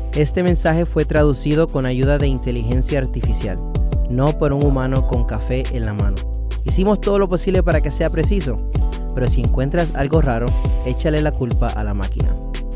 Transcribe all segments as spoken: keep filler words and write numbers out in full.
Este mensaje fue traducido con ayuda de inteligencia artificial, no por un humano con café en la mano. Hicimos todo lo posible para que sea preciso, pero si encuentras algo raro, échale la culpa a la máquina.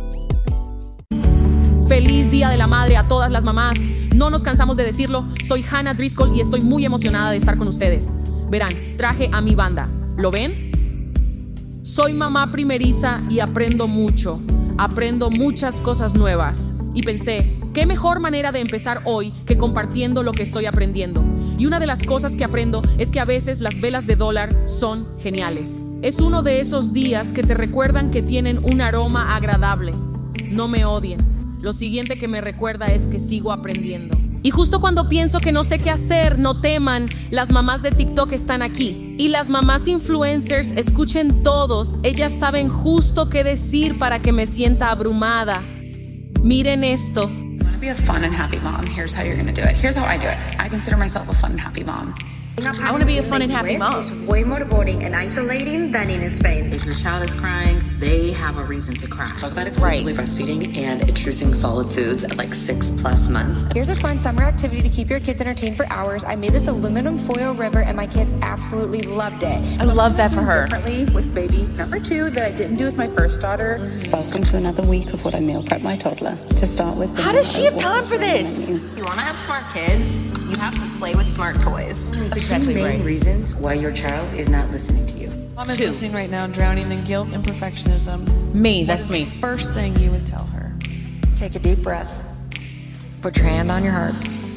Feliz Día de la Madre a todas las mamás. No nos cansamos de decirlo. Soy Hannah Driscoll y estoy muy emocionada de estar con ustedes. Verán, traje a mi banda. ¿Lo ven? Soy mamá primeriza y aprendo mucho. Aprendo muchas cosas nuevas. Y pensé, ¿qué mejor manera de empezar hoy que compartiendo lo que estoy aprendiendo? Y una de las cosas que aprendo es que a veces las velas de dólar son geniales. Es uno de esos días que te recuerdan que tienen un aroma agradable. No me odien. Lo siguiente que me recuerda es que sigo aprendiendo. Y justo cuando pienso que no sé qué hacer, no teman, las mamás de TikTok están aquí. Y las mamás influencers, escuchen todos, ellas saben justo qué decir para que me sienta abrumada. Miren esto. You want to be a fun and happy mom. Here's how you're going to do it. Here's how I do it. I consider myself a fun and happy mom. I want to be a fun and happy mom. It's way more boring and isolating than in Spain. If your child is crying, they have a reason to cry. Talk about exclusively right. breastfeeding and introducing solid foods at like six plus months. Here's a fun summer activity to keep your kids entertained for hours. I made this aluminum foil river and my kids absolutely loved it. I love that for her. Differently with baby number two that I didn't do with my first daughter. Mm-hmm. Welcome to another week of what I meal prep my toddler. To start with, how does she have time for this? You want to have smart kids? You have to play with smart toys. That's exactly right. Main reasons why your child is not listening to you. Mom is listening right now, drowning in guilt and perfectionism. Me, that's me. First thing you would tell her. Take a deep breath. Put your hand on your heart.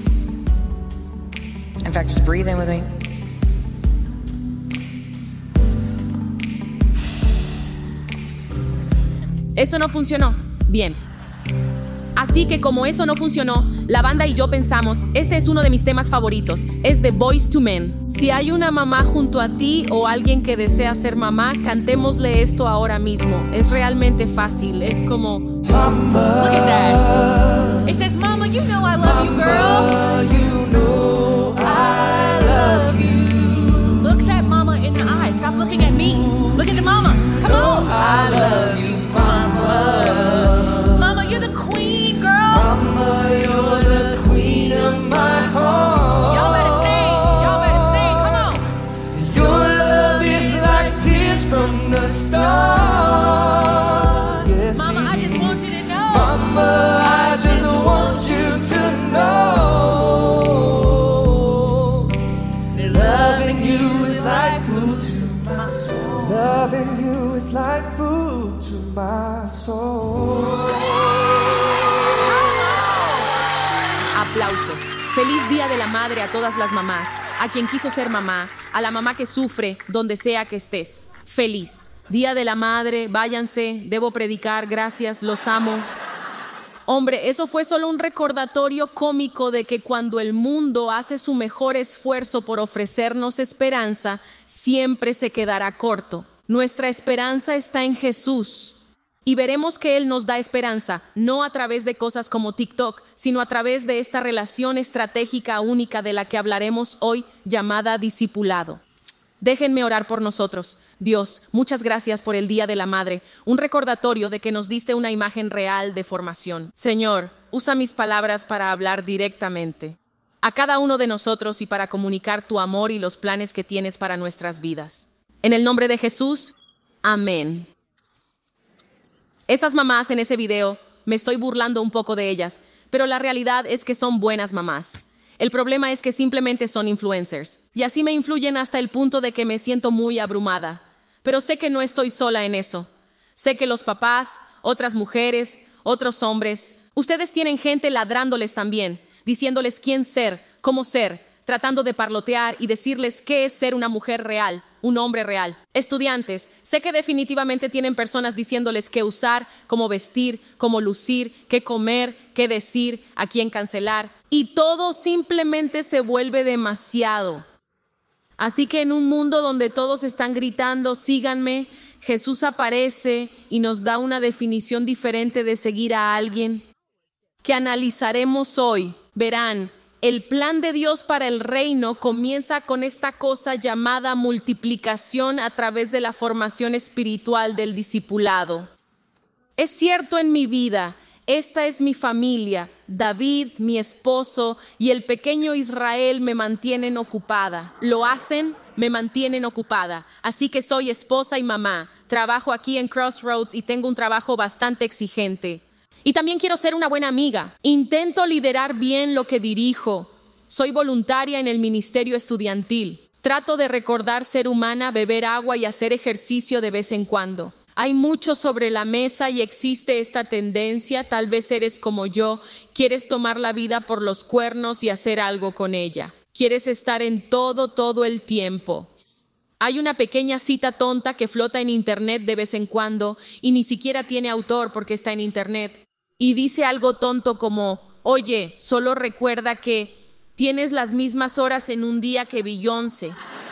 In fact, just breathe in with me. Eso no funcionó. Bien. Así que como eso no funcionó, la banda y yo pensamos, este es uno de mis temas favoritos, es The Boyz two Men. Si hay una mamá junto a ti o alguien que desea ser mamá, cantémosle esto ahora mismo. Es realmente fácil, es como... Mama, look at that. It says, Mama, you know I love you, girl. You know I love you. Look that mama in the eye. Stop looking at me. Look at the mama. Come on. I love you, mama. Mama, you're the queen, girl. Mama, you're the queen of my heart. Y'all better sing. Y'all better sing. Come on. Your love is like tears from the stars. Yes, Mama, I just want you to know. Mama, I just want you to know that loving you is like food to my soul. Loving you is like food to my soul. Aplausos. Feliz Día de la Madre a todas las mamás, a quien quiso ser mamá, a la mamá que sufre donde sea que estés. Feliz Día de la Madre, váyanse, debo predicar, gracias, los amo. Hombre, eso fue solo un recordatorio cómico de que cuando el mundo hace su mejor esfuerzo por ofrecernos esperanza, siempre se quedará corto. Nuestra esperanza está en Jesús. Y veremos que Él nos da esperanza, no a través de cosas como TikTok, sino a través de esta relación estratégica única de la que hablaremos hoy, llamada discipulado. Déjenme orar por nosotros. Dios, muchas gracias por el Día de la Madre, un recordatorio de que nos diste una imagen real de formación. Señor, usa mis palabras para hablar directamente a cada uno de nosotros y para comunicar tu amor y los planes que tienes para nuestras vidas. En el nombre de Jesús, amén. Esas mamás en ese video, me estoy burlando un poco de ellas, pero la realidad es que son buenas mamás. El problema es que simplemente son influencers, y así me influyen hasta el punto de que me siento muy abrumada. Pero sé que no estoy sola en eso. Sé que los papás, otras mujeres, otros hombres, ustedes tienen gente ladrándoles también, diciéndoles quién ser, cómo ser, tratando de parlotear y decirles qué es ser una mujer real, un hombre real. Estudiantes, sé que definitivamente tienen personas diciéndoles qué usar, cómo vestir, cómo lucir, qué comer, qué decir, a quién cancelar. Y todo simplemente se vuelve demasiado. Así que en un mundo donde todos están gritando, síganme, Jesús aparece y nos da una definición diferente de seguir a alguien que analizaremos hoy. Verán, el plan de Dios para el reino comienza con esta cosa llamada multiplicación a través de la formación espiritual del discipulado. Es cierto en mi vida, Esta es mi familia. David, mi esposo, y el pequeño Israel me mantienen ocupada. ¿Lo hacen? Me mantienen ocupada. Así que soy esposa y mamá. Trabajo aquí en Crossroads y tengo un trabajo bastante exigente. Y también quiero ser una buena amiga. Intento liderar bien lo que dirijo. Soy voluntaria en el ministerio estudiantil. Trato de recordar ser humana, beber agua y hacer ejercicio de vez en cuando. Hay mucho sobre la mesa y existe esta tendencia, tal vez eres como yo, quieres tomar la vida por los cuernos y hacer algo con ella. Quieres estar en todo, todo el tiempo. Hay una pequeña cita tonta que flota en internet de vez en cuando y ni siquiera tiene autor porque está en internet. Y dice algo tonto como, oye, solo recuerda que tienes las mismas horas en un día que Beyoncé.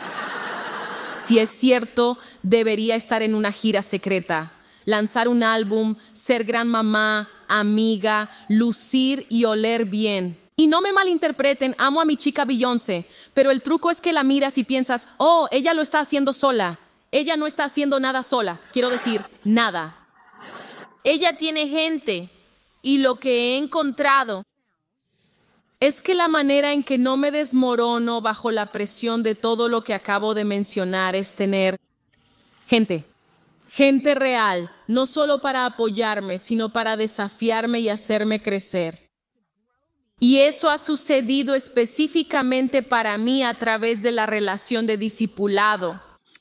Si es cierto, debería estar en una gira secreta, lanzar un álbum, ser gran mamá, amiga, lucir y oler bien. Y no me malinterpreten, amo a mi chica Beyoncé, pero el truco es que la miras y piensas, oh, ella lo está haciendo sola. Ella no está haciendo nada sola, quiero decir, nada. Ella tiene gente y lo que he encontrado es que la manera en que no me desmorono bajo la presión de todo lo que acabo de mencionar es tener gente, gente real, no solo para apoyarme, sino para desafiarme y hacerme crecer. Y eso ha sucedido específicamente para mí a través de la relación de discipulado.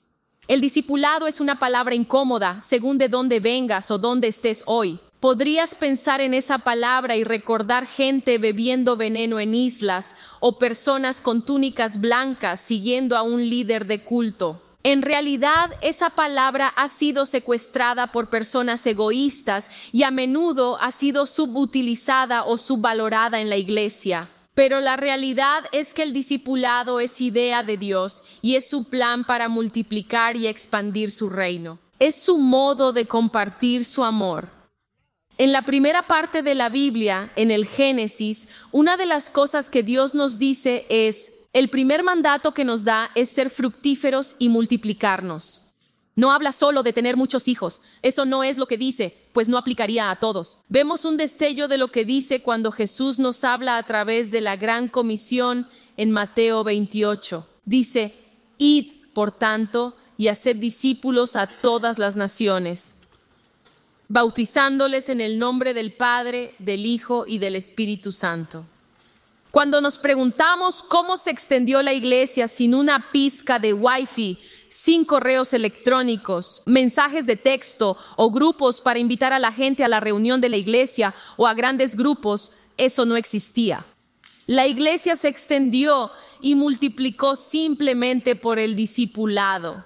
El discipulado es una palabra incómoda, según de dónde vengas o dónde estés hoy. Podrías pensar en esa palabra y recordar gente bebiendo veneno en islas o personas con túnicas blancas siguiendo a un líder de culto. En realidad, esa palabra ha sido secuestrada por personas egoístas y a menudo ha sido subutilizada o subvalorada en la iglesia. Pero la realidad es que el discipulado es idea de Dios y es su plan para multiplicar y expandir su reino. Es su modo de compartir su amor. En la primera parte de la Biblia, en el Génesis, una de las cosas que Dios nos dice es, el primer mandato que nos da es ser fructíferos y multiplicarnos. No habla solo de tener muchos hijos, eso no es lo que dice, pues no aplicaría a todos. Vemos un destello de lo que dice cuando Jesús nos habla a través de la gran comisión en Mateo veintiocho. Dice, id, por tanto, y haced discípulos a todas las naciones, bautizándoles en el nombre del Padre, del Hijo y del Espíritu Santo. Cuando nos preguntamos cómo se extendió la iglesia sin una pizca de wifi, sin correos electrónicos, mensajes de texto o grupos para invitar a la gente a la reunión de la iglesia o a grandes grupos, eso no existía. La iglesia se extendió y multiplicó simplemente por el discipulado.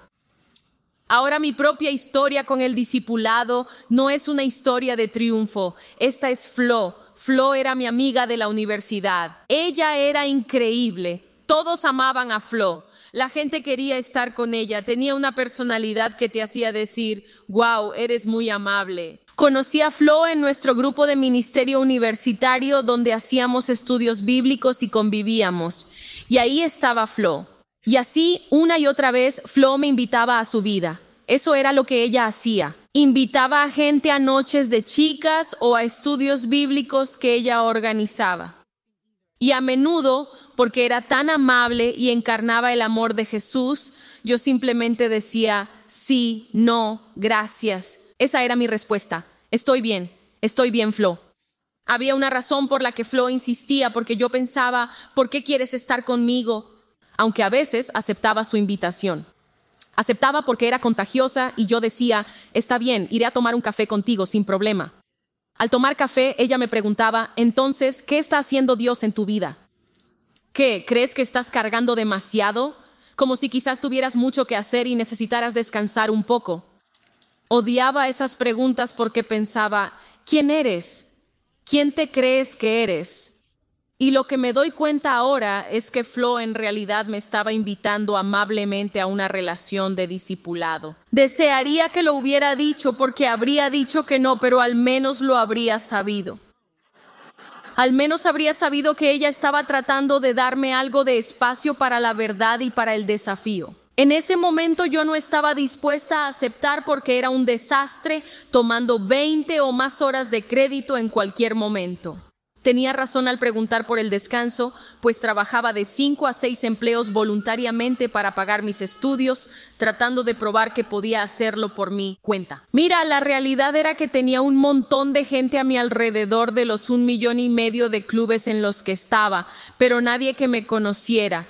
Ahora mi propia historia con el discipulado no es una historia de triunfo. Esta es Flo. Flo era mi amiga de la universidad. Ella era increíble. Todos amaban a Flo. La gente quería estar con ella. Tenía una personalidad que te hacía decir, wow, eres muy amable. Conocí a Flo en nuestro grupo de ministerio universitario donde hacíamos estudios bíblicos y convivíamos. Y ahí estaba Flo. Y así, una y otra vez, Flo me invitaba a su vida. Eso era lo que ella hacía. Invitaba a gente a noches de chicas o a estudios bíblicos que ella organizaba. Y a menudo, porque era tan amable y encarnaba el amor de Jesús, yo simplemente decía, sí, no, gracias. Esa era mi respuesta. Estoy bien, estoy bien, Flo. Había una razón por la que Flo insistía, porque yo pensaba, ¿por qué quieres estar conmigo? Aunque a veces aceptaba su invitación. Aceptaba porque era contagiosa y yo decía, está bien, iré a tomar un café contigo sin problema. Al tomar café, ella me preguntaba, entonces, ¿qué está haciendo Dios en tu vida? ¿Qué? ¿Crees que estás cargando demasiado? Como si quizás tuvieras mucho que hacer y necesitaras descansar un poco. Odiaba esas preguntas porque pensaba, ¿quién eres? ¿Quién te crees que eres? Y lo que me doy cuenta ahora es que Flo en realidad me estaba invitando amablemente a una relación de discipulado. Desearía que lo hubiera dicho porque habría dicho que no, pero al menos lo habría sabido. Al menos habría sabido que ella estaba tratando de darme algo de espacio para la verdad y para el desafío. En ese momento yo no estaba dispuesta a aceptar porque era un desastre, tomando veinte o más horas de crédito en cualquier momento. Tenía razón al preguntar por el descanso, pues trabajaba de cinco a seis empleos voluntariamente para pagar mis estudios, tratando de probar que podía hacerlo por mi cuenta. Mira, la realidad era que tenía un montón de gente a mi alrededor de los un millón y medio de clubes en los que estaba, pero nadie que me conociera.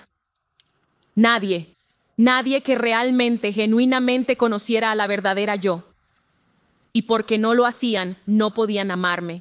Nadie. Nadie que realmente, genuinamente conociera a la verdadera yo. Y porque no lo hacían, no podían amarme.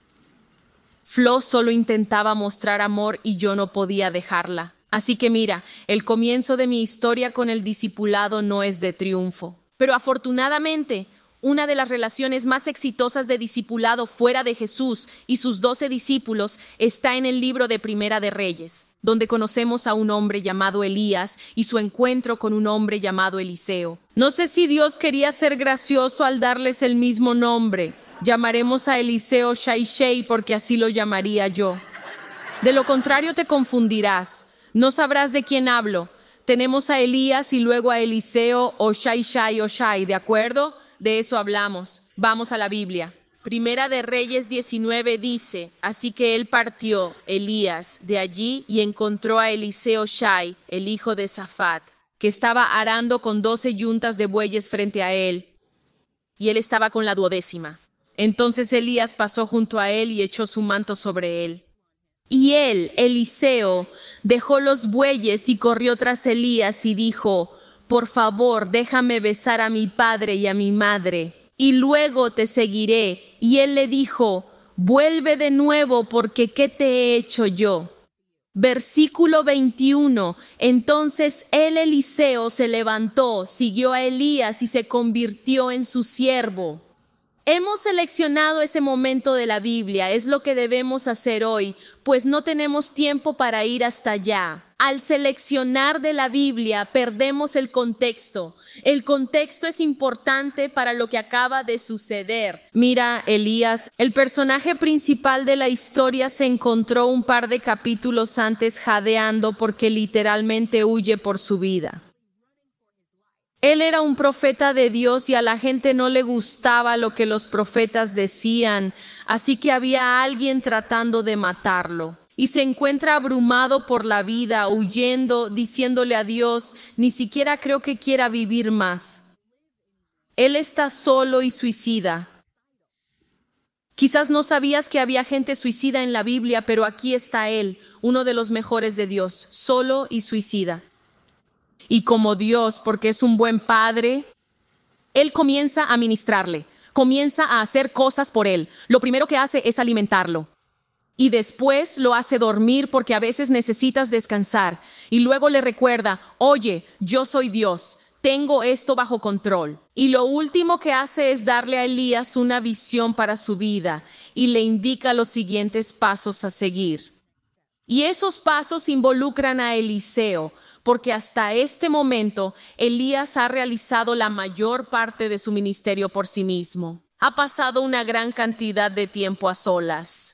Flo solo intentaba mostrar amor y yo no podía dejarla. Así que mira, el comienzo de mi historia con el discipulado no es de triunfo. Pero afortunadamente, una de las relaciones más exitosas de discipulado fuera de Jesús y sus doce discípulos está en el libro de Primera de Reyes, donde conocemos a un hombre llamado Elías y su encuentro con un hombre llamado Eliseo. No sé si Dios quería ser gracioso al darles el mismo nombre. Llamaremos a Eliseo Shai-Shai porque así lo llamaría yo. De lo contrario te confundirás. No sabrás de quién hablo. Tenemos a Elías y luego a Eliseo o Shai-Shai o Shai, ¿de acuerdo? De eso hablamos. Vamos a la Biblia. Primera de Reyes diecinueve dice, así que él partió, Elías, de allí y encontró a Eliseo Shai, el hijo de Safat, que estaba arando con doce yuntas de bueyes frente a él, y él estaba con la duodécima. Entonces Elías pasó junto a él y echó su manto sobre él. Y él, Eliseo, dejó los bueyes y corrió tras Elías y dijo, por favor, déjame besar a mi padre y a mi madre, y luego te seguiré. Y él le dijo, vuelve de nuevo, porque ¿qué te he hecho yo? Versículo veintiuno. Entonces el Eliseo se levantó, siguió a Elías y se convirtió en su siervo. Hemos seleccionado ese momento de la Biblia, es lo que debemos hacer hoy, pues no tenemos tiempo para ir hasta allá. Al seleccionar de la Biblia, perdemos el contexto. El contexto es importante para lo que acaba de suceder. Mira, Elías, el personaje principal de la historia se encontró un par de capítulos antes jadeando porque literalmente huye por su vida. Él era un profeta de Dios y a la gente no le gustaba lo que los profetas decían, así que había alguien tratando de matarlo. Y se encuentra abrumado por la vida, huyendo, diciéndole a Dios, ni siquiera creo que quiera vivir más. Él está solo y suicida. Quizás no sabías que había gente suicida en la Biblia, pero aquí está él, uno de los mejores de Dios, solo y suicida. Y como Dios, porque es un buen padre, él comienza a ministrarle, comienza a hacer cosas por él. Lo primero que hace es alimentarlo. Y después lo hace dormir porque a veces necesitas descansar. Y luego le recuerda, oye, yo soy Dios, tengo esto bajo control. Y lo último que hace es darle a Elías una visión para su vida y le indica los siguientes pasos a seguir. Y esos pasos involucran a Eliseo, porque hasta este momento Elías ha realizado la mayor parte de su ministerio por sí mismo. Ha pasado una gran cantidad de tiempo a solas.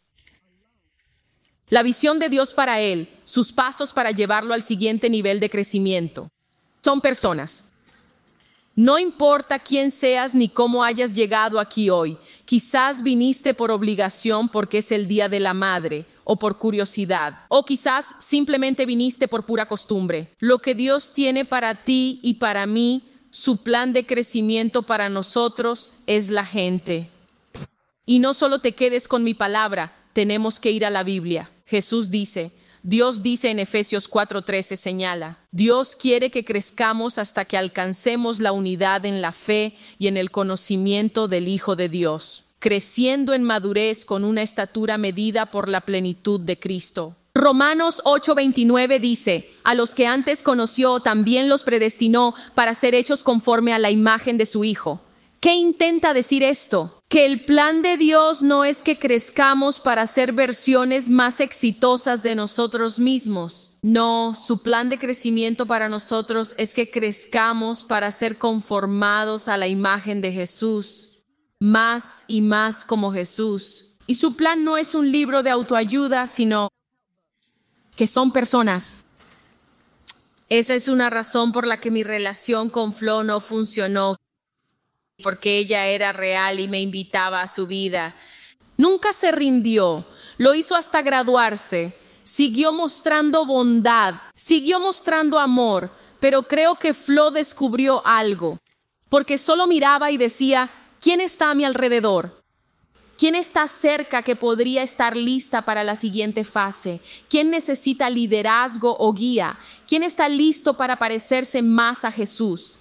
La visión de Dios para él, sus pasos para llevarlo al siguiente nivel de crecimiento, son personas. No importa quién seas ni cómo hayas llegado aquí hoy, quizás viniste por obligación porque es el Día de la Madre, o por curiosidad, o quizás simplemente viniste por pura costumbre. Lo que Dios tiene para ti y para mí, su plan de crecimiento para nosotros es la gente. Y no solo te quedes con mi palabra, tenemos que ir a la Biblia. Jesús dice, Dios dice en Efesios cuatro trece, señala, Dios quiere que crezcamos hasta que alcancemos la unidad en la fe y en el conocimiento del Hijo de Dios, creciendo en madurez con una estatura medida por la plenitud de Cristo. Romanos ocho veintinueve dice, a los que antes conoció también los predestinó para ser hechos conforme a la imagen de su Hijo. ¿Qué intenta decir esto? Que el plan de Dios no es que crezcamos para ser versiones más exitosas de nosotros mismos. No, su plan de crecimiento para nosotros es que crezcamos para ser conformados a la imagen de Jesús. Más y más como Jesús. Y su plan no es un libro de autoayuda, sino que son personas. Esa es una razón por la que mi relación con Flo no funcionó, porque ella era real y me invitaba a su vida. Nunca se rindió, lo hizo hasta graduarse, siguió mostrando bondad, siguió mostrando amor, pero creo que Flo descubrió algo, porque solo miraba y decía, ¿quién está a mi alrededor? ¿Quién está cerca que podría estar lista para la siguiente fase? ¿Quién necesita liderazgo o guía? ¿Quién está listo para parecerse más a Jesús?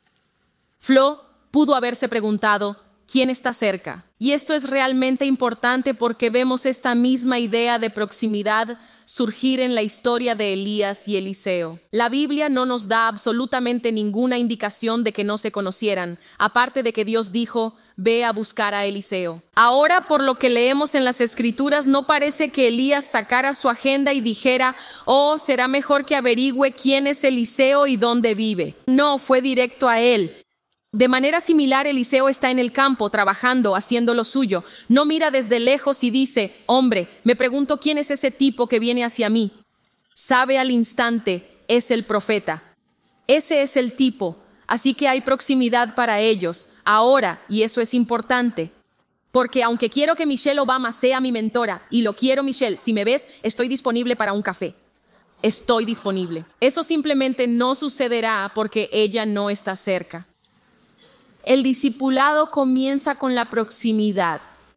Flo pudo haberse preguntado, ¿quién está cerca? Y esto es realmente importante porque vemos esta misma idea de proximidad surgir en la historia de Elías y Eliseo. La Biblia no nos da absolutamente ninguna indicación de que no se conocieran, aparte de que Dios dijo, ve a buscar a Eliseo. Ahora, por lo que leemos en las Escrituras, no parece que Elías sacara su agenda y dijera, oh, será mejor que averigüe quién es Eliseo y dónde vive. No, fue directo a él. De manera similar, Eliseo está en el campo, trabajando, haciendo lo suyo. No mira desde lejos y dice, hombre, me pregunto quién es ese tipo que viene hacia mí. Sabe al instante, es el profeta. Ese es el tipo, así que hay proximidad para ellos, ahora, y eso es importante. Porque aunque quiero que Michelle Obama sea mi mentora, y lo quiero, Michelle, si me ves, estoy disponible para un café. Estoy disponible. Eso simplemente no sucederá porque ella no está cerca. El discipulado comienza con la proximidad.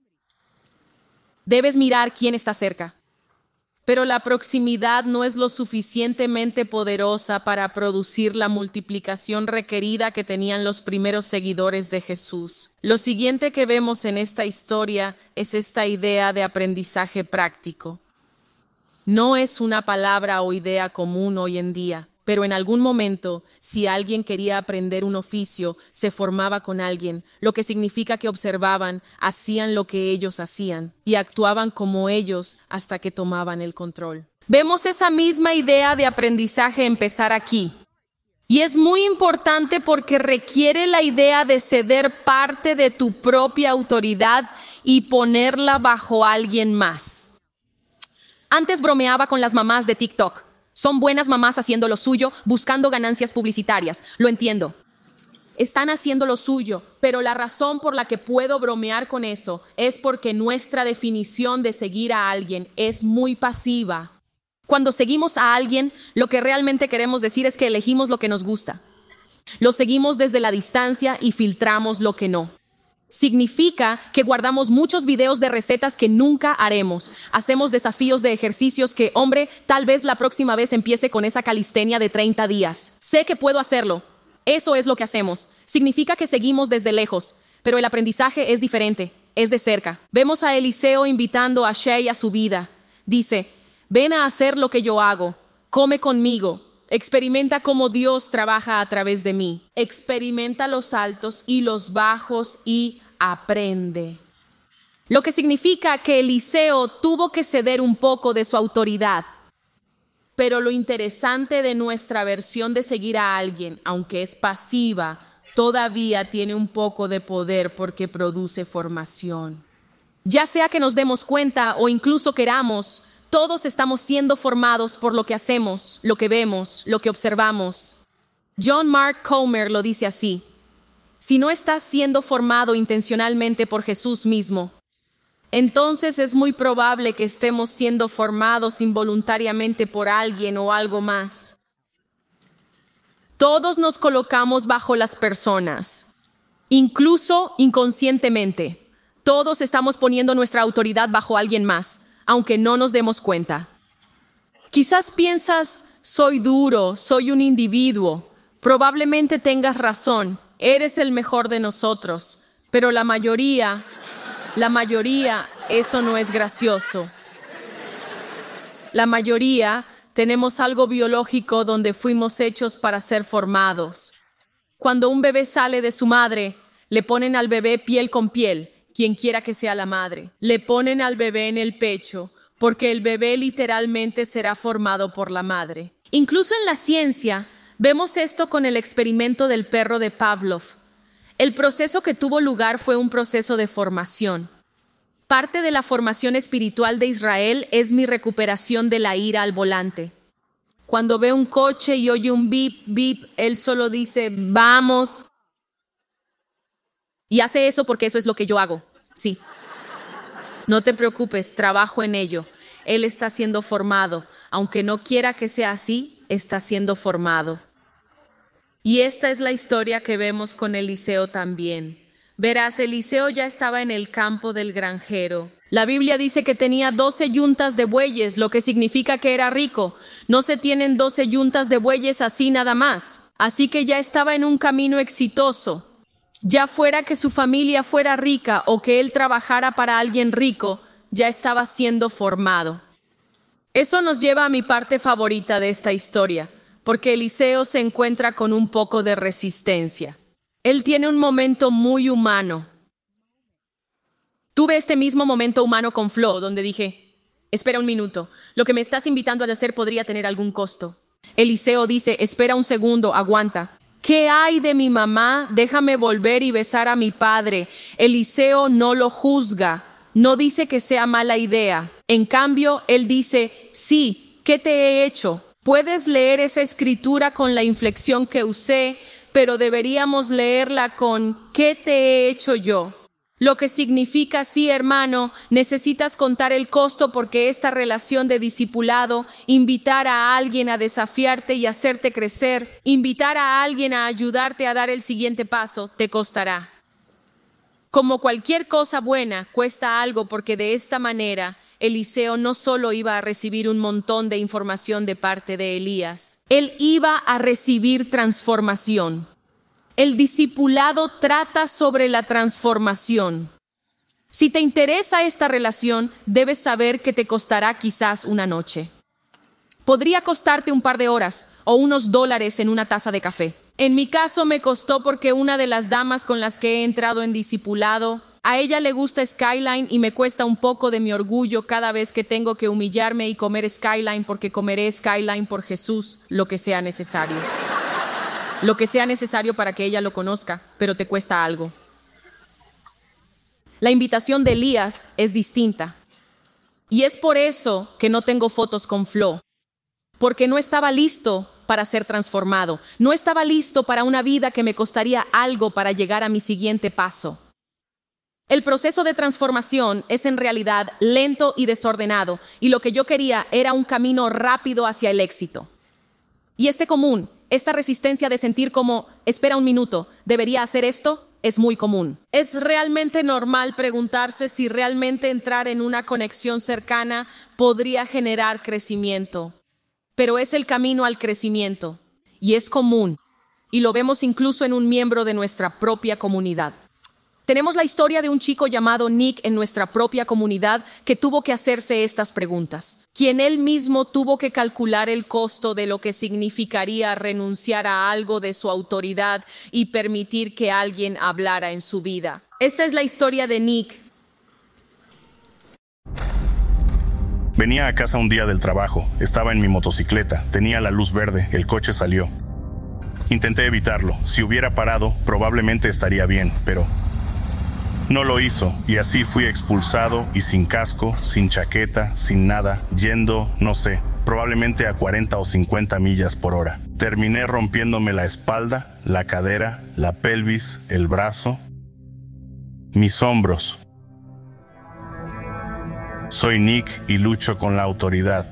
Debes mirar quién está cerca. Pero la proximidad no es lo suficientemente poderosa para producir la multiplicación requerida que tenían los primeros seguidores de Jesús. Lo siguiente que vemos en esta historia es esta idea de aprendizaje práctico. No es una palabra o idea común hoy en día. Pero en algún momento, si alguien quería aprender un oficio, se formaba con alguien, lo que significa que observaban, hacían lo que ellos hacían y actuaban como ellos hasta que tomaban el control. Vemos esa misma idea de aprendizaje empezar aquí. Y es muy importante porque requiere la idea de ceder parte de tu propia autoridad y ponerla bajo alguien más. Antes bromeaba con las mamás de TikTok. Son buenas mamás haciendo lo suyo, buscando ganancias publicitarias. Lo entiendo. Están haciendo lo suyo, pero la razón por la que puedo bromear con eso es porque nuestra definición de seguir a alguien es muy pasiva. Cuando seguimos a alguien, lo que realmente queremos decir es que elegimos lo que nos gusta. Lo seguimos desde la distancia y filtramos lo que no. Significa que guardamos muchos videos de recetas que nunca haremos. Hacemos desafíos de ejercicios que, hombre, tal vez la próxima vez empiece con esa calistenia de treinta días. Sé que puedo hacerlo. Eso es lo que hacemos. Significa que seguimos desde lejos, pero el aprendizaje es diferente, es de cerca. Vemos a Eliseo invitando a Shay a su vida. Dice, ven a hacer lo que yo hago, come conmigo. Experimenta cómo Dios trabaja a través de mí. Experimenta los altos y los bajos y aprende. Lo que significa que Eliseo tuvo que ceder un poco de su autoridad. Pero lo interesante de nuestra versión de seguir a alguien, aunque es pasiva, todavía tiene un poco de poder porque produce formación. Ya sea que nos demos cuenta o incluso queramos, todos estamos siendo formados por lo que hacemos, lo que vemos, lo que observamos. John Mark Comer lo dice así: si no estás siendo formado intencionalmente por Jesús mismo, entonces es muy probable que estemos siendo formados involuntariamente por alguien o algo más. Todos nos colocamos bajo las personas, incluso inconscientemente. Todos estamos poniendo nuestra autoridad bajo alguien más, aunque no nos demos cuenta. Quizás piensas, soy duro, soy un individuo. Probablemente tengas razón, eres el mejor de nosotros, pero la mayoría, la mayoría, eso no es gracioso. La mayoría tenemos algo biológico donde fuimos hechos para ser formados. Cuando un bebé sale de su madre, le ponen al bebé piel con piel, quien quiera que sea la madre. Le ponen al bebé en el pecho, porque el bebé literalmente será formado por la madre. Incluso en la ciencia, vemos esto con el experimento del perro de Pavlov. El proceso que tuvo lugar fue un proceso de formación. Parte de la formación espiritual de Israel es mi recuperación de la ira al volante. Cuando ve un coche y oye un bip, bip, él solo dice, vamos. Y hace eso porque eso es lo que yo hago, sí. No te preocupes, trabajo en ello. Él está siendo formado. Aunque no quiera que sea así, está siendo formado. Y esta es la historia que vemos con Eliseo también. Verás, Eliseo ya estaba en el campo del granjero. La Biblia dice que tenía doce yuntas de bueyes, lo que significa que era rico. No se tienen doce yuntas de bueyes así nada más. Así que ya estaba en un camino exitoso. Ya fuera que su familia fuera rica o que él trabajara para alguien rico, ya estaba siendo formado. Eso nos lleva a mi parte favorita de esta historia, porque Eliseo se encuentra con un poco de resistencia. Él tiene un momento muy humano. Tuve este mismo momento humano con Flo, donde dije, espera un minuto, lo que me estás invitando a hacer podría tener algún costo. Eliseo dice, espera un segundo, aguanta. ¿Qué hay de mi mamá? Déjame volver y besar a mi padre. Eliseo no lo juzga, no dice que sea mala idea. En cambio, él dice, sí, ¿qué te he hecho? Puedes leer esa escritura con la inflexión que usé, pero deberíamos leerla con ¿qué te he hecho yo? Lo que significa, sí, hermano, necesitas contar el costo porque esta relación de discipulado, invitar a alguien a desafiarte y hacerte crecer, invitar a alguien a ayudarte a dar el siguiente paso, te costará. Como cualquier cosa buena, cuesta algo porque de esta manera, Eliseo no solo iba a recibir un montón de información de parte de Elías, él iba a recibir transformación. El discipulado trata sobre la transformación. Si te interesa esta relación, debes saber que te costará quizás una noche. Podría costarte un par de horas o unos dólares en una taza de café. En mi caso me costó porque una de las damas con las que he entrado en discipulado, a ella le gusta Skyline y me cuesta un poco de mi orgullo cada vez que tengo que humillarme y comer Skyline porque comeré Skyline por Jesús, lo que sea necesario. Lo que sea necesario para que ella lo conozca, pero te cuesta algo. La invitación de Elías es distinta. Y es por eso que no tengo fotos con Flo. Porque no estaba listo para ser transformado. No estaba listo para una vida que me costaría algo para llegar a mi siguiente paso. El proceso de transformación es en realidad lento y desordenado. Y lo que yo quería era un camino rápido hacia el éxito. Y este común, esta resistencia de sentir como, espera un minuto, ¿debería hacer esto? Es muy común. Es realmente normal preguntarse si realmente entrar en una conexión cercana podría generar crecimiento. Pero es el camino al crecimiento, y es común, y lo vemos incluso en un miembro de nuestra propia comunidad. Tenemos la historia de un chico llamado Nick en nuestra propia comunidad que tuvo que hacerse estas preguntas, quien él mismo tuvo que calcular el costo de lo que significaría renunciar a algo de su autoridad y permitir que alguien hablara en su vida. Esta es la historia de Nick. Venía a casa un día del trabajo, estaba en mi motocicleta, tenía la luz verde, el coche salió. Intenté evitarlo, si hubiera parado probablemente estaría bien, pero no lo hizo, y así fui expulsado y sin casco, sin chaqueta, sin nada, yendo, no sé, probablemente a cuarenta o cincuenta millas por hora. Terminé rompiéndome la espalda, la cadera, la pelvis, el brazo, mis hombros. Soy Nick y lucho con la autoridad.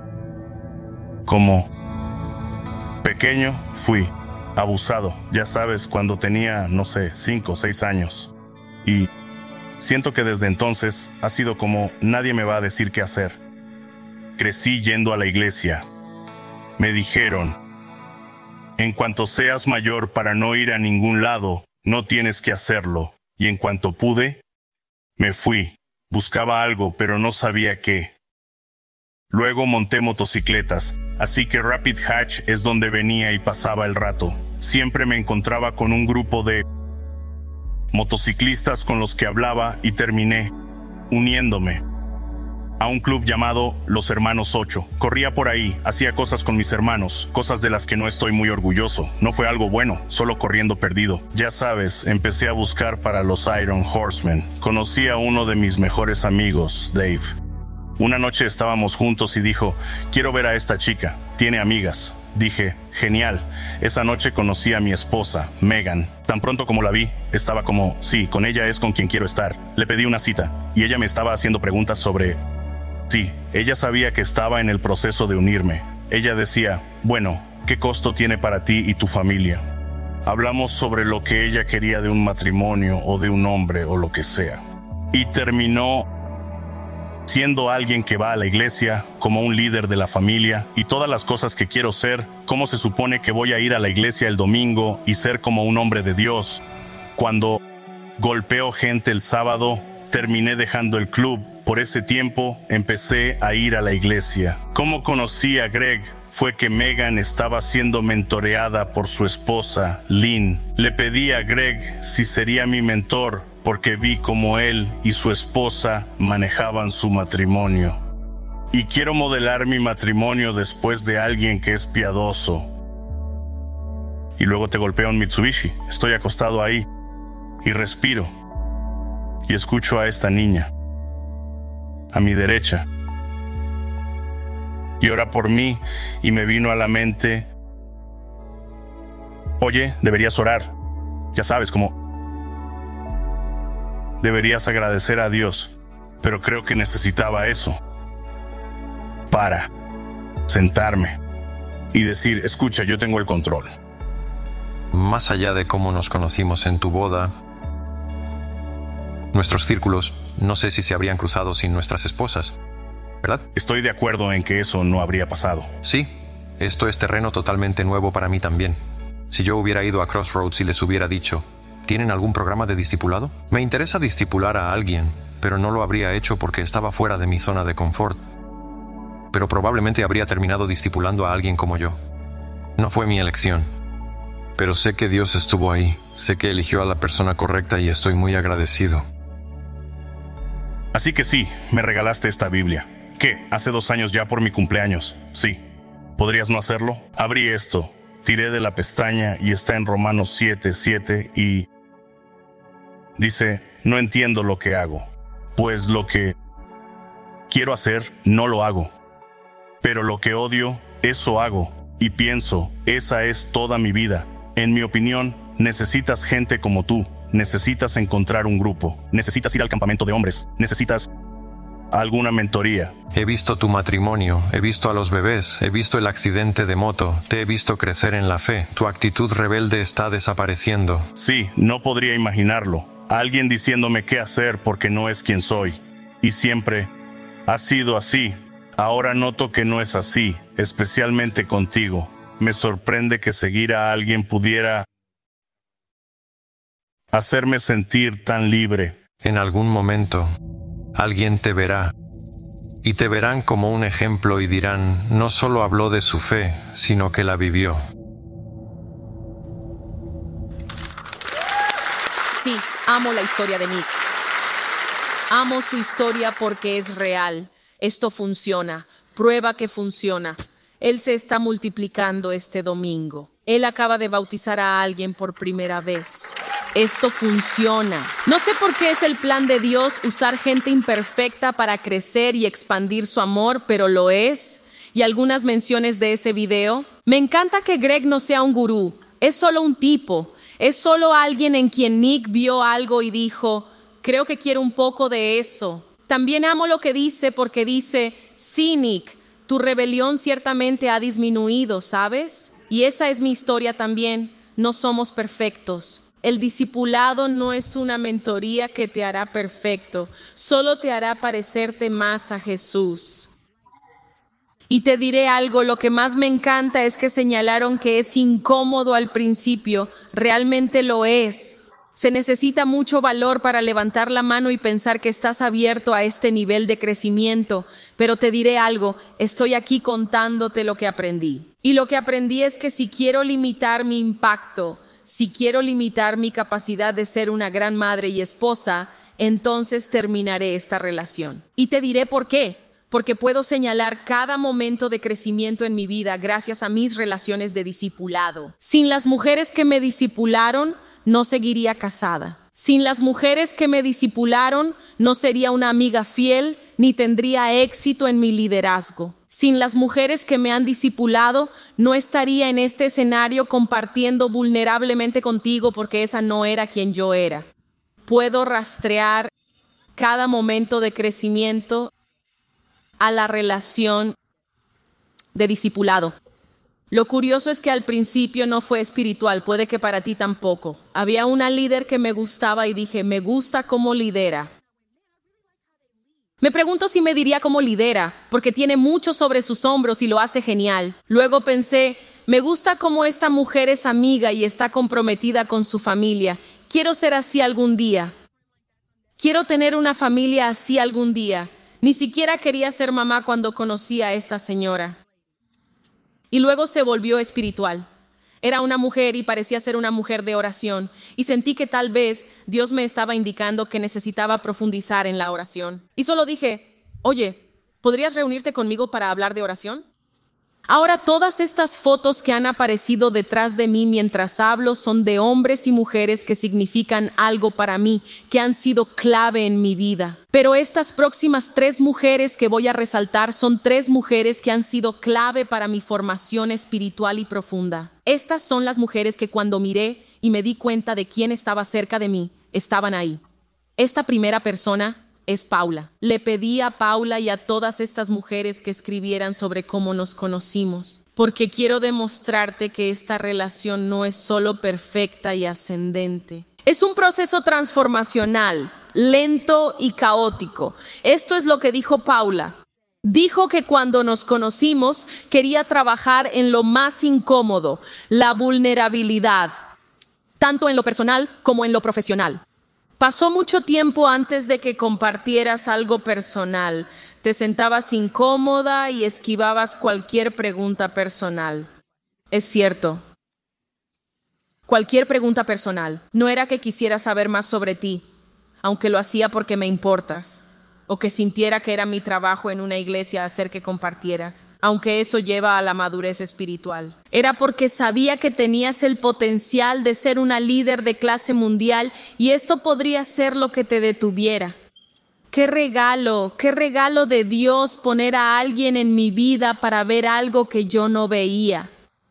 Como pequeño fui abusado, ya sabes, cuando tenía, no sé, cinco o seis años. Y siento que desde entonces ha sido como nadie me va a decir qué hacer. Crecí yendo a la iglesia. Me dijeron, en cuanto seas mayor para no ir a ningún lado, no tienes que hacerlo. Y en cuanto pude, me fui. Buscaba algo, pero no sabía qué. Luego monté motocicletas, así que Rapid Hatch es donde venía y pasaba el rato. Siempre me encontraba con un grupo de motociclistas con los que hablaba y terminé uniéndome a un club llamado Los Hermanos Ocho. Corría por ahí, hacía cosas con mis hermanos, cosas de las que no estoy muy orgulloso. No fue algo bueno, solo corriendo perdido. Ya sabes, empecé a buscar para los Iron Horsemen. Conocí a uno de mis mejores amigos, Dave. Una noche estábamos juntos y dijo, quiero ver a esta chica, tiene amigas. Dije, genial. Esa noche conocí a mi esposa, Megan. Tan pronto como la vi, estaba como, sí, con ella es con quien quiero estar. Le pedí una cita y ella me estaba haciendo preguntas sobre... Sí, ella sabía que estaba en el proceso de unirme. Ella decía, bueno, ¿qué costo tiene para ti y tu familia? Hablamos sobre lo que ella quería de un matrimonio o de un hombre o lo que sea. Y terminó siendo alguien que va a la iglesia, como un líder de la familia y todas las cosas que quiero ser. ¿Cómo se supone que voy a ir a la iglesia el domingo y ser como un hombre de Dios? Cuando golpeo gente el sábado, terminé dejando el club. Por ese tiempo empecé a ir a la iglesia. ¿Cómo conocí a Greg? Fue que Megan estaba siendo mentoreada por su esposa, Lynn. Le pedí a Greg si sería mi mentor porque vi cómo él y su esposa manejaban su matrimonio. Y quiero modelar mi matrimonio después de alguien que es piadoso. Y luego te golpea un Mitsubishi. Estoy acostado ahí y respiro. Y escucho a esta niña a mi derecha. Y ora por mí y me vino a la mente, oye, deberías orar. Ya sabes, como deberías agradecer a Dios, pero creo que necesitaba eso para sentarme y decir, escucha, yo tengo el control. Más allá de cómo nos conocimos en tu boda, nuestros círculos no sé si se habrían cruzado sin nuestras esposas, ¿verdad? Estoy de acuerdo en que eso no habría pasado. Sí, esto es terreno totalmente nuevo para mí también. Si yo hubiera ido a Crossroads y les hubiera dicho, ¿tienen algún programa de discipulado? Me interesa discipular a alguien, pero no lo habría hecho porque estaba fuera de mi zona de confort. Pero probablemente habría terminado discipulando a alguien como yo. No fue mi elección. Pero sé que Dios estuvo ahí. Sé que eligió a la persona correcta y estoy muy agradecido. Así que sí, me regalaste esta Biblia. ¿Qué? Hace dos años ya por mi cumpleaños. Sí. ¿Podrías no hacerlo? Abrí esto, tiré de la pestaña y está en Romanos siete, siete y... dice, no entiendo lo que hago, pues lo que quiero hacer no lo hago. Pero lo que odio, eso hago. Y pienso, esa es toda mi vida. En mi opinión, necesitas gente como tú. Necesitas encontrar un grupo. Necesitas ir al campamento de hombres. Necesitas alguna mentoría. He visto tu matrimonio, he visto a los bebés, he visto el accidente de moto, te he visto crecer en la fe. Tu actitud rebelde está desapareciendo. Sí, no podría imaginarlo. Alguien diciéndome qué hacer porque no es quien soy. Y siempre ha sido así. Ahora noto que no es así, especialmente contigo. Me sorprende que seguir a alguien pudiera hacerme sentir tan libre. En algún momento, alguien te verá. Y te verán como un ejemplo y dirán, no solo habló de su fe, sino que la vivió. Sí, amo la historia de Nick. Amo su historia porque es real. Esto funciona. Prueba que funciona. Él se está multiplicando este domingo. Él acaba de bautizar a alguien por primera vez. Esto funciona. No sé por qué es el plan de Dios usar gente imperfecta para crecer y expandir su amor, pero lo es. Y algunas menciones de ese video. Me encanta que Greg no sea un gurú. Es solo un tipo. Es solo alguien en quien Nick vio algo y dijo, creo que quiero un poco de eso. También amo lo que dice porque dice, sí, Nick, tu rebelión ciertamente ha disminuido, ¿sabes? Y esa es mi historia también. No somos perfectos. El discipulado no es una mentoría que te hará perfecto, solo te hará parecerte más a Jesús. Y te diré algo, lo que más me encanta es que señalaron que es incómodo al principio, realmente lo es. Se necesita mucho valor para levantar la mano y pensar que estás abierto a este nivel de crecimiento, pero te diré algo, estoy aquí contándote lo que aprendí. Y lo que aprendí es que si quiero limitar mi impacto, si quiero limitar mi capacidad de ser una gran madre y esposa, entonces terminaré esta relación. Y te diré por qué. Porque puedo señalar cada momento de crecimiento en mi vida gracias a mis relaciones de discipulado. Sin las mujeres que me discipularon, no seguiría casada. Sin las mujeres que me discipularon, no sería una amiga fiel ni tendría éxito en mi liderazgo. Sin las mujeres que me han discipulado, no estaría en este escenario compartiendo vulnerablemente contigo porque esa no era quien yo era. Puedo rastrear cada momento de crecimiento a la relación de discipulado. Lo curioso es que al principio no fue espiritual, puede que para ti tampoco. Había una líder que me gustaba y dije, me gusta cómo lidera. Me pregunto si me diría cómo lidera, porque tiene mucho sobre sus hombros y lo hace genial. Luego pensé, me gusta cómo esta mujer es amiga y está comprometida con su familia. Quiero ser así algún día. Quiero tener una familia así algún día. Ni siquiera quería ser mamá cuando conocí a esta señora. Y luego se volvió espiritual. Era una mujer y parecía ser una mujer de oración. Y sentí que tal vez Dios me estaba indicando que necesitaba profundizar en la oración. Y solo dije, oye, ¿podrías reunirte conmigo para hablar de oración? Ahora todas estas fotos que han aparecido detrás de mí mientras hablo son de hombres y mujeres que significan algo para mí, que han sido clave en mi vida. Pero estas próximas tres mujeres que voy a resaltar son tres mujeres que han sido clave para mi formación espiritual y profunda. Estas son las mujeres que cuando miré y me di cuenta de quién estaba cerca de mí, estaban ahí. Esta primera persona es Paula. Le pedí a Paula y a todas estas mujeres que escribieran sobre cómo nos conocimos, porque quiero demostrarte que esta relación no es solo perfecta y ascendente. Es un proceso transformacional, lento y caótico. Esto es lo que dijo Paula. Dijo que cuando nos conocimos quería trabajar en lo más incómodo, la vulnerabilidad, tanto en lo personal como en lo profesional. Pasó mucho tiempo antes de que compartieras algo personal. Te sentabas incómoda y esquivabas cualquier pregunta personal. Es cierto. Cualquier pregunta personal. No era que quisiera saber más sobre ti, aunque lo hacía porque me importas, o que sintiera que era mi trabajo en una iglesia hacer que compartieras, aunque eso lleva a la madurez espiritual. Era porque sabía que tenías el potencial de ser una líder de clase mundial y esto podría ser lo que te detuviera. ¡Qué regalo! ¡Qué regalo de Dios poner a alguien en mi vida para ver algo que yo no veía!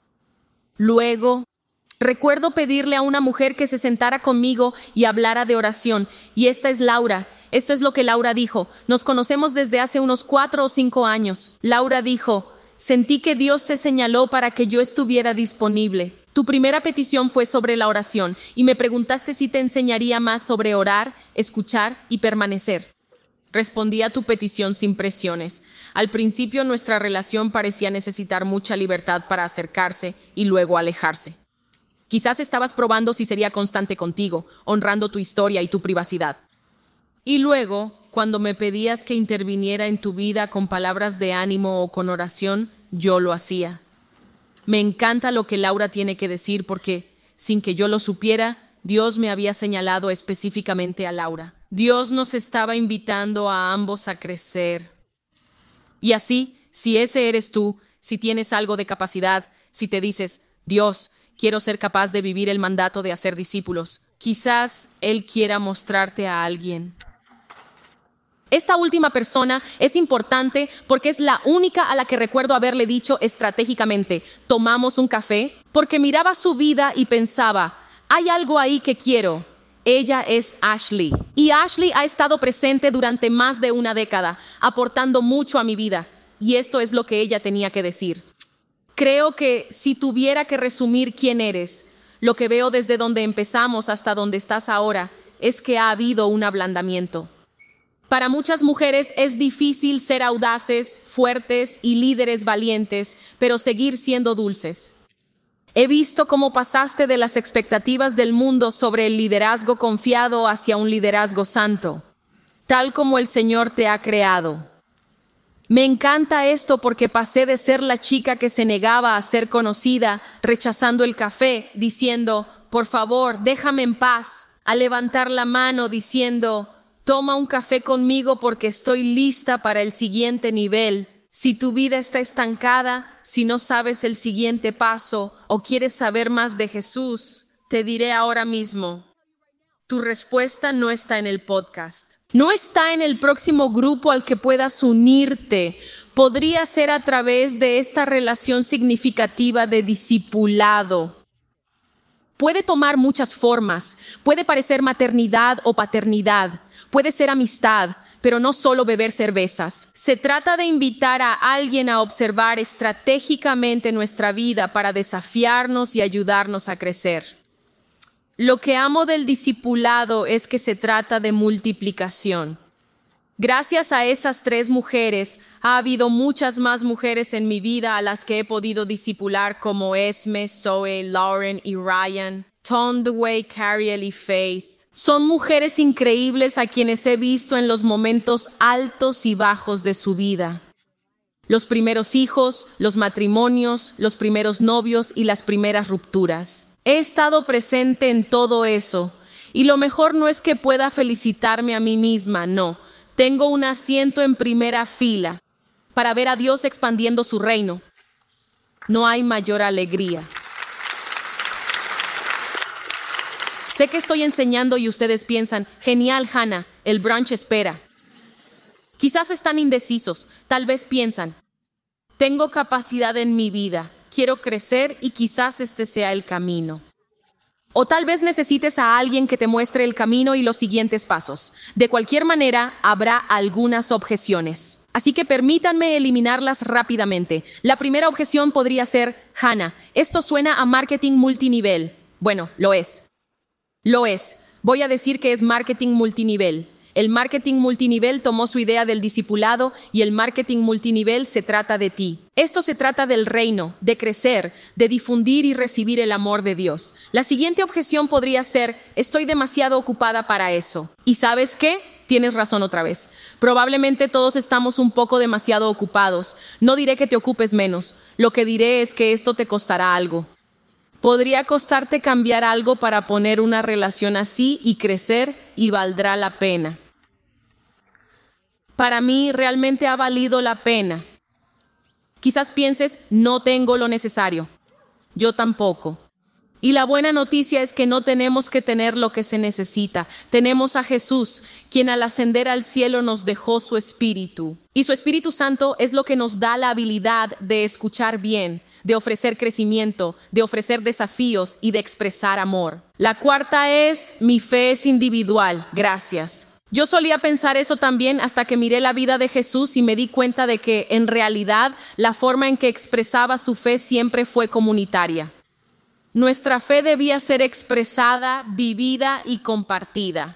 Luego, recuerdo pedirle a una mujer que se sentara conmigo y hablara de oración, y esta es Laura. Esto es lo que Laura dijo. Nos conocemos desde hace unos cuatro o cinco años. Laura dijo, sentí que Dios te señaló para que yo estuviera disponible. Tu primera petición fue sobre la oración y me preguntaste si te enseñaría más sobre orar, escuchar y permanecer. Respondí a tu petición sin presiones. Al principio nuestra relación parecía necesitar mucha libertad para acercarse y luego alejarse. Quizás estabas probando si sería constante contigo, honrando tu historia y tu privacidad. Y luego, cuando me pedías que interviniera en tu vida con palabras de ánimo o con oración, yo lo hacía. Me encanta lo que Laura tiene que decir porque, sin que yo lo supiera, Dios me había señalado específicamente a Laura. Dios nos estaba invitando a ambos a crecer. Y así, si ese eres tú, si tienes algo de capacidad, si te dices, Dios, quiero ser capaz de vivir el mandato de hacer discípulos, quizás Él quiera mostrarte a alguien. Esta última persona es importante porque es la única a la que recuerdo haberle dicho estratégicamente, tomamos un café, porque miraba su vida y pensaba, hay algo ahí que quiero. Ella es Ashley. Y Ashley ha estado presente durante más de una década, aportando mucho a mi vida. Y esto es lo que ella tenía que decir. Creo que si tuviera que resumir quién eres, lo que veo desde donde empezamos hasta donde estás ahora, es que ha habido un ablandamiento. Para muchas mujeres es difícil ser audaces, fuertes y líderes valientes, pero seguir siendo dulces. He visto cómo pasaste de las expectativas del mundo sobre el liderazgo confiado hacia un liderazgo santo, tal como el Señor te ha creado. Me encanta esto porque pasé de ser la chica que se negaba a ser conocida, rechazando el café, diciendo, por favor, déjame en paz, a levantar la mano diciendo, toma un café conmigo porque estoy lista para el siguiente nivel. Si tu vida está estancada, si no sabes el siguiente paso o quieres saber más de Jesús, te diré ahora mismo, tu respuesta no está en el podcast. No está en el próximo grupo al que puedas unirte. Podría ser a través de esta relación significativa de discipulado. Puede tomar muchas formas. Puede parecer maternidad o paternidad. Puede ser amistad, pero no solo beber cervezas. Se trata de invitar a alguien a observar estratégicamente nuestra vida para desafiarnos y ayudarnos a crecer. Lo que amo del discipulado es que se trata de multiplicación. Gracias a esas tres mujeres, ha habido muchas más mujeres en mi vida a las que he podido discipular, como Esme, Zoe, Lauren y Ryan, Tondeway, Cariel y Faith. Son mujeres increíbles a quienes he visto en los momentos altos y bajos de su vida. Los primeros hijos, los matrimonios, los primeros novios y las primeras rupturas. He estado presente en todo eso, y lo mejor no es que pueda felicitarme a mí misma, no. Tengo un asiento en primera fila para ver a Dios expandiendo su reino. No hay mayor alegría. Sé que estoy enseñando y ustedes piensan, genial, Hannah, el brunch espera. Quizás están indecisos, tal vez piensan, tengo capacidad en mi vida, quiero crecer y quizás este sea el camino. O tal vez necesites a alguien que te muestre el camino y los siguientes pasos. De cualquier manera, habrá algunas objeciones. Así que permítanme eliminarlas rápidamente. La primera objeción podría ser, Hannah, esto suena a marketing multinivel. Bueno, lo es. Lo es. Voy a decir que es marketing multinivel. El marketing multinivel tomó su idea del discipulado y el marketing multinivel se trata de ti. Esto se trata del reino, de crecer, de difundir y recibir el amor de Dios. La siguiente objeción podría ser, estoy demasiado ocupada para eso. ¿Y sabes qué? Tienes razón otra vez. Probablemente todos estamos un poco demasiado ocupados. No diré que te ocupes menos. Lo que diré es que esto te costará algo. Podría costarte cambiar algo para poner una relación así y crecer, y valdrá la pena. Para mí realmente ha valido la pena. Quizás pienses, no tengo lo necesario. Yo tampoco. Y la buena noticia es que no tenemos que tener lo que se necesita. Tenemos a Jesús, quien al ascender al cielo nos dejó su Espíritu. Y su Espíritu Santo es lo que nos da la habilidad de escuchar bien, de ofrecer crecimiento, de ofrecer desafíos y de expresar amor. La cuarta es, mi fe es individual. Gracias. Yo solía pensar eso también hasta que miré la vida de Jesús y me di cuenta de que, en realidad, la forma en que expresaba su fe siempre fue comunitaria. Nuestra fe debía ser expresada, vivida y compartida.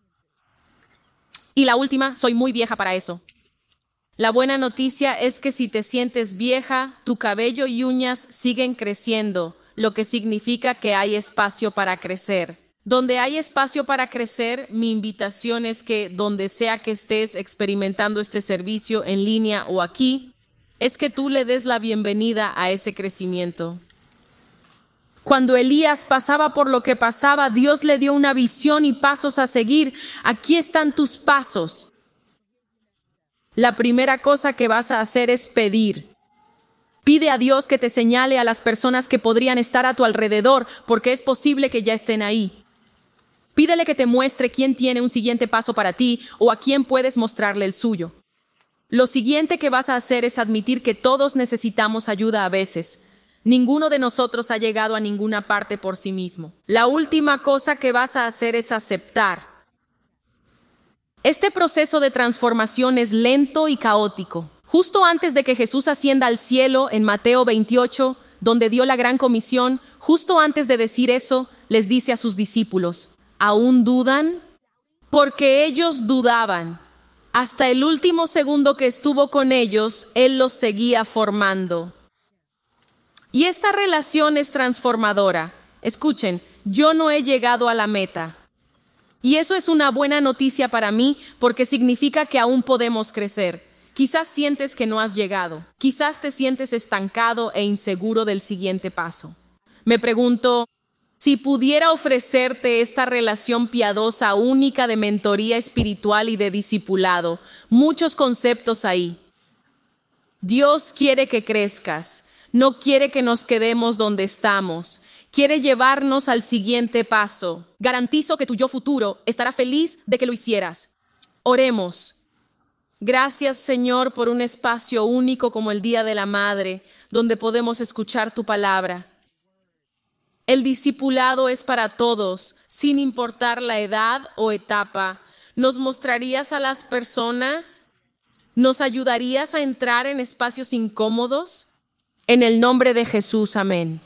Y la última, soy muy vieja para eso. La buena noticia es que si te sientes vieja, tu cabello y uñas siguen creciendo, lo que significa que hay espacio para crecer. Donde hay espacio para crecer, mi invitación es que donde sea que estés experimentando este servicio en línea o aquí, es que tú le des la bienvenida a ese crecimiento. Cuando Elías pasaba por lo que pasaba, Dios le dio una visión y pasos a seguir. Aquí están tus pasos. La primera cosa que vas a hacer es pedir. Pide a Dios que te señale a las personas que podrían estar a tu alrededor, porque es posible que ya estén ahí. Pídele que te muestre quién tiene un siguiente paso para ti o a quién puedes mostrarle el suyo. Lo siguiente que vas a hacer es admitir que todos necesitamos ayuda a veces. Ninguno de nosotros ha llegado a ninguna parte por sí mismo. La última cosa que vas a hacer es aceptar. Este proceso de transformación es lento y caótico. Justo antes de que Jesús ascienda al cielo, en Mateo veintiocho, donde dio la gran comisión, justo antes de decir eso, les dice a sus discípulos, ¿aún dudan? Porque ellos dudaban. Hasta el último segundo que estuvo con ellos, Él los seguía formando. Y esta relación es transformadora. Escuchen, yo no he llegado a la meta. Y eso es una buena noticia para mí porque significa que aún podemos crecer. Quizás sientes que no has llegado. Quizás te sientes estancado e inseguro del siguiente paso. Me pregunto, si pudiera ofrecerte esta relación piadosa única de mentoría espiritual y de discipulado, muchos conceptos ahí. Dios quiere que crezcas. No quiere que nos quedemos donde estamos. Quiere llevarnos al siguiente paso. Garantizo que tu yo futuro estará feliz de que lo hicieras. Oremos. Gracias, Señor, por un espacio único como el Día de la Madre, donde podemos escuchar tu palabra. El discipulado es para todos, sin importar la edad o etapa. ¿Nos mostrarías a las personas? ¿Nos ayudarías a entrar en espacios incómodos? En el nombre de Jesús, amén.